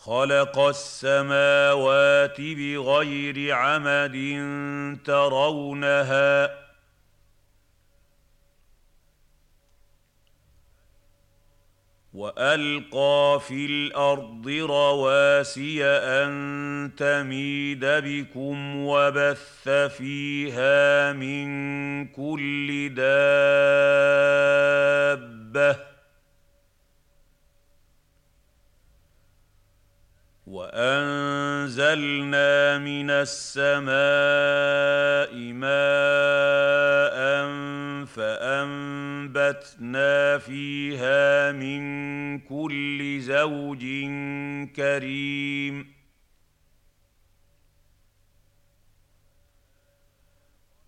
خلق السماوات بغير عمد ترونها وألقى في الأرض رواسي أن تميد بكم وبث فيها من كل دابة وأنزلنا من السماء ماء فأنبتنا فيها من كل زوج كريم